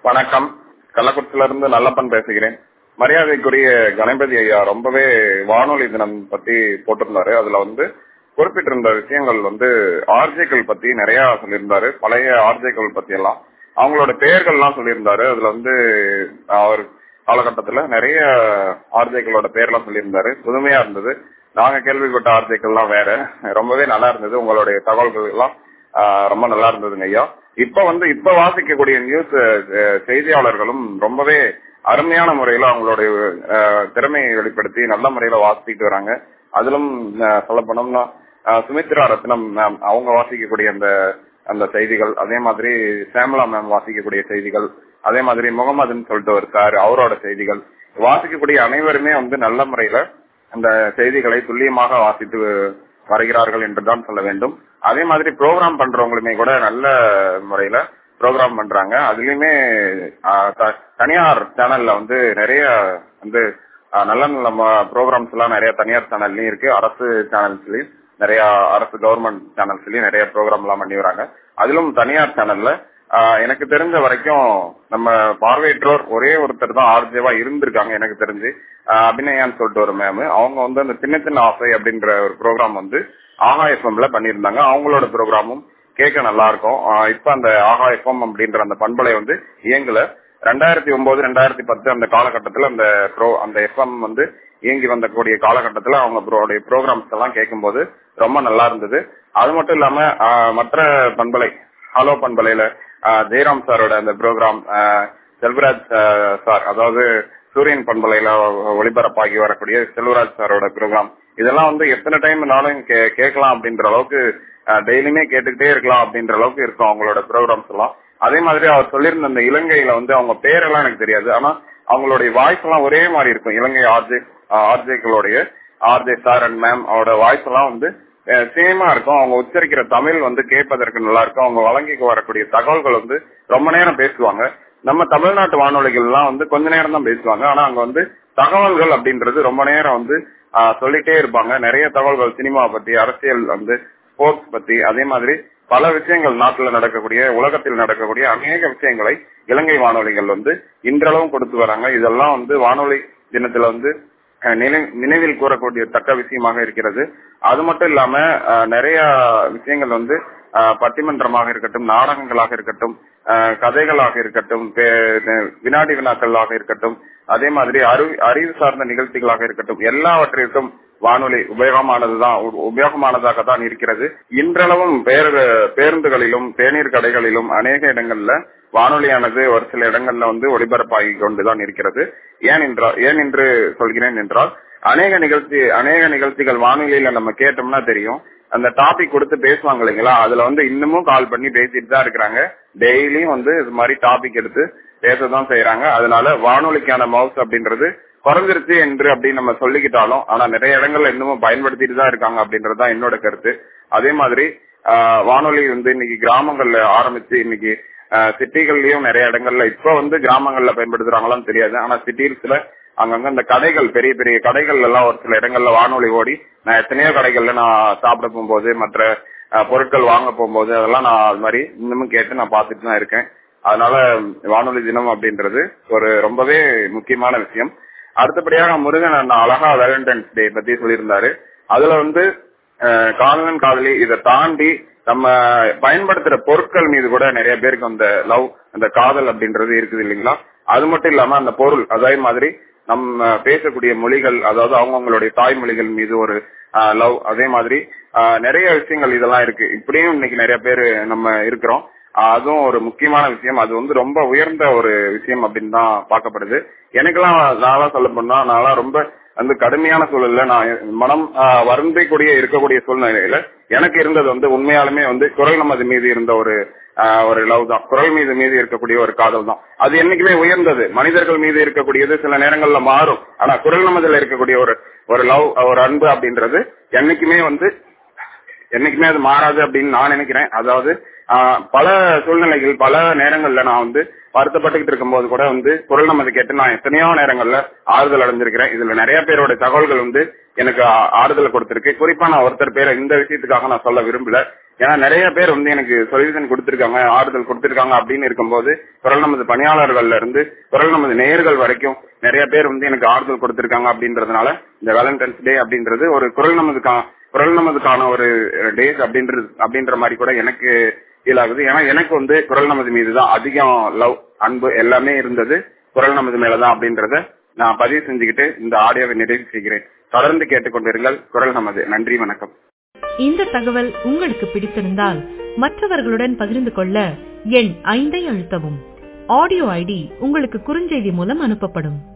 வணக்கம். கள்ளக்குறிச்சியில இருந்து நல்லப்பன் பேசுகிறேன். மரியாதைக்குரிய கணபதி ஐயா ரொம்பவே வானொலி தினம் பத்தி போட்டிருந்தாரு. அதுல குறிப்பிட்டிருந்த விஷயங்கள் ஆர்ஜேக்கள் பத்தி நிறைய சொல்லியிருந்தாரு. பழைய ஆர்ஜேக்கள் பத்தி எல்லாம் அவங்களோட பெயர்கள்லாம் சொல்லியிருந்தாரு. அதுல அவர் காலகட்டத்துல நிறைய ஆர்ஜேக்களோட பெயர்லாம் சொல்லியிருந்தாரு. புதுமையா இருந்தது. நாங்க கேள்விப்பட்ட ஆர்ஜேக்கள்லாம் வேற. ரொம்பவே நல்லா இருந்தது. உங்களுடைய தகவல்கள் எல்லாம் ரொம்ப நல்லா இருந்ததுங்க ஐயா. இப்ப வாசிக்கக்கூடிய நியூஸ் செய்தியாளர்களும் ரொம்பவே அருமையான முறையில அவங்களுடைய திறமையை வெளிப்படுத்தி நல்ல முறையில வாசிட்டு வராங்க. அதிலும் சொல்ல போனோம்னா சுமித்ரா ரத்னம் மேம் அவங்க வாசிக்கக்கூடிய அந்த செய்திகள், அதே மாதிரி சேமலா மேம் வாசிக்கக்கூடிய செய்திகள், அதே மாதிரி முகமதுன்னு சொல்லிட்டு ஒரு சார் அவரோட செய்திகள் வாசிக்கக்கூடிய அனைவருமே நல்ல முறையில அந்த செய்திகளை துல்லியமாக வாசித்து வருகிறார்கள் என்றுதான் சொல்ல வேண்டும். அதே மாதிரி ப்ரோக்ராம் பண்றவங்களுமே கூட நல்ல முறையில ப்ரோக்ராம் பண்றாங்க. அதுலயுமே தனியார் சேனல்ல நிறைய நல்ல நல்ல ப்ரோக்ராம்ஸ் எல்லாம் நிறைய தனியார் சேனல்லயும் இருக்கு. அரசு சேனல்ஸ்லயும் நிறைய அரசு கவர்மெண்ட் சேனல்ஸ்லயும் நிறைய ப்ரோக்ராம் எல்லாம் பண்ணி வராங்க. அதிலும் தனியார் சேனல்ல எனக்கு தெரிஞ்ச வரைக்கும் நம்ம பார்வையற்றோர் ஒரே ஒருத்தர் தான் ஆர்ஜேவா இருந்திருக்காங்க. எனக்கு தெரிஞ்சு அபிநயான்னு சொல்லிட்டு ஒரு மேம் அவங்க அந்த சின்ன சின்ன ஆசை அப்படின்ற ஒரு ப்ரோக்ராம் ஆஹா எஃப்எம்ல பண்ணிருந்தாங்க. அவங்களோட ப்ரோக்ராமும் கேட்க நல்லா இருக்கும். இப்ப அந்த ஆஹா எஃப்எம் அப்படின்ற அந்த பண்பலை இயங்கல. 2009 2010 அந்த காலகட்டத்துல அந்த எஃப்எம் இயங்கி வந்தக்கூடிய காலகட்டத்துல அவங்க ப்ரோக்ராம்ஸ் எல்லாம் கேட்கும்போது ரொம்ப நல்லா இருந்தது. அது மட்டும் இல்லாம மற்ற பண்பலை ஹலோ பண்பலையில ஜெயராம் சாரோட அந்த ப்ரோக்ராம், செல்வராஜ் சார் அதாவது சூரியன் பண்பலையில ஒளிபரப்பாகி வரக்கூடிய செல்வராஜ் சாரோட ப்ரோக்ராம் இதெல்லாம் எத்தனை டைம்னாலும் கேட்கலாம் அப்படின்ற அளவுக்கு டெய்லியுமே கேட்டுக்கிட்டே இருக்கலாம் அப்படின்ற அளவுக்கு இருக்கும் அவங்களோட ப்ரோக்ராம்ஸ் எல்லாம். அதே மாதிரி அவர் சொல்லியிருந்த அந்த இலங்கையில அவங்க பேரெல்லாம் எனக்கு தெரியாது, ஆனா அவங்களுடைய வாய்ஸ் எல்லாம் ஒரே மாதிரி இருக்கும். இலங்கை ஆர்ஜேக்களுடைய ஆர்ஜே சார் அண்ட் மேம் அவரோட வாய்ஸ் எல்லாம் சேமா இருக்கும். அவங்க உச்சரிக்கிற தமிழ் கேட்பதற்கு நல்லா இருக்கும். அவங்க வழங்கி வரக்கூடிய தகவல்கள் ரொம்ப நேரம் பேசுவாங்க. நம்ம தமிழ்நாட்டு வானொலிகள் எல்லாம் கொஞ்ச நேரம் தான் பேசுவாங்க. ஆனா அங்க தகவல்கள் அப்படின்றது ரொம்ப நேரம் சொல்லிட்டே இருப்பாங்க. நிறைய தகவல்கள் சினிமா பத்தி, அரசியல் ஸ்போர்ட்ஸ் பத்தி, அதே மாதிரி பல விஷயங்கள் நாட்டுல நடக்கக்கூடிய உலகத்தில் நடக்கக்கூடிய அநேக விஷயங்களை இலங்கை வானொலிகள் இன்றளவும் கொடுத்து வராங்க. இதெல்லாம் வானொலி தினத்துல நினைவில் கூறக்கூடிய தக்க விஷயமாக இருக்கிறது. அது மட்டும் இல்லாம நிறைய விஷயங்கள் பட்டிமன்றமாக இருக்கட்டும், நாடகங்களாக இருக்கட்டும், கதைகளாக இருக்கட்டும், வினாடி வினாக்களாக இருக்கட்டும், அதே மாதிரி அறிவு சார்ந்த நிகழ்ச்சிகளாக இருக்கட்டும், எல்லாவற்றிற்கும் வானொலி உபயோகமானதாக தான் இருக்கிறது. இன்றளவும் பேருந்துகளிலும் தேநீர் கடைகளிலும் அநேக இடங்கள்ல வானொலியானது ஒரு சில இடங்கள்ல ஒளிபரப்பாகி கொண்டுதான் இருக்கிறது. ஏன் என்று சொல்கிறேன் என்றால் அநேக நிகழ்ச்சிகள் வானொலியில நம்ம கேட்டோம்னா தெரியும். அந்த டாபிக் கொடுத்து பேசுவாங்க இல்லைங்களா, அதுல இன்னமும் கால் பண்ணி பேசிட்டு தான் இருக்கிறாங்க. டெய்லியும் இது மாதிரி டாபிக் எடுத்து பேசதான் செய்யறாங்க. அதனால வானொலிக்கான மவுஸ் அப்படின்றது குறைஞ்சிருச்சு என்று அப்படின்னு நம்ம சொல்லிக்கிட்டாலும் ஆனா நிறைய இடங்கள்ல இன்னமும் பயன்படுத்திட்டு தான் இருக்காங்க அப்படின்றதுதான் என்னோட கருத்து. அதே மாதிரி வானொலி இன்னைக்கு கிராமங்கள்ல ஆரம்பிச்சு இன்னைக்கு சிட்டிகள்லயும் நிறைய இடங்கள்ல இப்ப கிராமங்கள்ல பயன்படுத்துறாங்களான்னு தெரியாது. ஆனா சிட்டிஸ்ல அங்கங்க இந்த கடைகள், பெரிய பெரிய கடைகள் எல்லாம் ஒரு சில இடங்கள்ல வானொலி ஓடி நான் எத்தனையோ கடைகள்ல நான் சாப்பிட போகும்போது, மற்ற பொருட்கள் வாங்க போகும்போது அதெல்லாம் நான் அது மாதிரி இன்னமும் கேட்டு நான் பார்த்துட்டு தான் இருக்கேன். அதனால வானொலி தினம் அப்படின்றது ஒரு ரொம்பவே முக்கியமான விஷயம். அடுத்தபடியாக முருகன் அண்ணா அழகா வேலண்டைன்ஸ் டே பத்தி சொல்லியிருந்தாரு. அதுல காதலன் காதலி இதை தாண்டி நம்ம பயன்படுத்துற பொருட்கள் மீது கூட நிறைய பேருக்கு அந்த காதல் அப்படின்றது இருக்குது இல்லைங்களா. அது மட்டும் இல்லாம அந்த பொருள், அதே மாதிரி நம்ம பேசக்கூடிய மொழிகள், அதாவது அவங்களுடைய தாய்மொழிகள் மீது ஒரு லவ், அதே மாதிரி நிறைய விஷயங்கள் இதெல்லாம் இருக்கு. இப்படியும் இன்னைக்கு நிறைய பேர் நம்ம இருக்கிறோம். அதுவும் ஒரு முக்கியமான விஷயம். அது ரொம்ப உயர்ந்த ஒரு விஷயம் அப்படின்னு தான் பார்க்கப்படுது. எனக்கெல்லாம் நான்லாம் சொல்ல போனா நான்லாம் ரொம்ப கடுமையான சூழல்ல நான் மனம் வருந்தி கூடிய இருக்கக்கூடிய சூழ்நிலையில எனக்கு இருந்தது உண்மையாலுமே குரல் நமது மீது இருந்த ஒரு லவ் தான். குரல் மீது இருக்கக்கூடிய ஒரு காதல் தான். அது என்னைக்குமே உயர்ந்தது. மனிதர்கள் மீது இருக்கக்கூடியது சில நேரங்கள்ல மாறும். ஆனா குரல் நமதுல இருக்கக்கூடிய ஒரு லவ், ஒரு அன்பு அப்படின்றது என்னைக்குமே அது மாறாது அப்படின்னு நான் நினைக்கிறேன். அதாவது பல சூழ்நிலைகள், பல நேரங்கள்ல நான் வருத்தப்பட்டுக்கிட்டு இருக்கும் போது கூட குரல் நமது கேட்டு நான் எத்தனையோ நேரங்கள்ல ஆறுதல் அடைஞ்சிருக்கிறேன். இதுல நிறைய பேரோட தகவல்கள் எனக்கு ஆறுதல் கொடுத்திருக்கு. குறிப்பா நான் ஒருத்தர் பேரை இந்த விஷயத்துக்காக நான் சொல்ல விரும்பல. ஏன்னா நிறைய பேர் வந்து எனக்கு சொல்யூஷன் கொடுத்திருக்காங்க, ஆறுதல் கொடுத்திருக்காங்க அப்படின்னு இருக்கும்போது குரல் நமது பணியாளர்கள்ல இருந்து குரல் நமது நேயர்கள் வரைக்கும் நிறைய பேர் வந்து எனக்கு ஆறுதல் கொடுத்திருக்காங்க அப்படின்றதுனால இந்த வேலண்டைன்ஸ் டே அப்படின்றது ஒரு குரல் நமதுக்கான ஒரு டேஸ் அப்படின்ற மாதிரி கூட எனக்கு ஃபீல் ஆகுது. ஏன்னா எனக்கு வந்து குரல் நமது மீதுதான் அதிகம் லவ், அன்பு எல்லாமே இருந்தது குரல் நமது மேலதான் அப்படின்றத நான் பதிவு செஞ்சுக்கிட்டு இந்த ஆடியோவை நிறைவு செய்கிறேன். தொடர்ந்து கேட்டுக்கொண்டிருங்கள் குரல் நமது. நன்றி, வணக்கம். இந்த தகவல் உங்களுக்கு பிடித்திருந்தால் மற்றவர்களுடன் பகிர்ந்து கொள்ள எண் 5 அழுத்தவும். ஆடியோ ஐடி உங்களுக்கு குறுஞ்செய்தி மூலம் அனுப்பப்படும்.